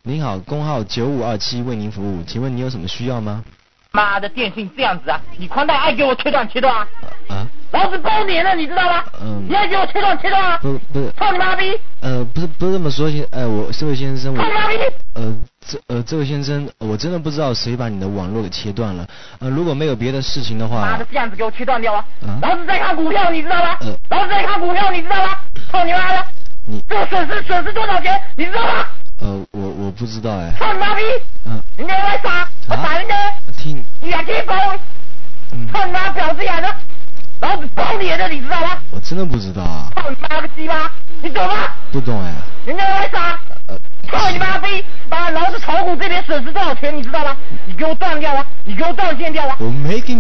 您好，工号9527为您服务，请问你有什么需要吗？ 妈的，电信这样子啊！你宽带爱给我切断啊！ 啊！ 老子包年了，你知道吗？你爱给我切断啊！ 不是， 操你妈逼！ 不是这么说，这位先生， 操你妈逼！ 这位先生，我真的不知道谁把你的网络给切断了。如果没有别的事情的话， 妈的，这样子给我切断掉啊！老子在看股票，你知道吗？老子在看股票，你知道吗？操你妈的！你这个损失多少钱，你知道吗？ 我不知道哎。 操你妈逼！人家来杀，我打人家！ 听 2千包！操你妈婊子眼的！老子包你的，你知道吗？ 我真的不知道啊！ 操你妈个鸡巴！你懂吗？ 不懂哎。 人家来杀！操你妈逼！把老子炒股这边损失多少钱，你知道吗？你给我断掉啊！你给我断线掉啊！ 我没给你。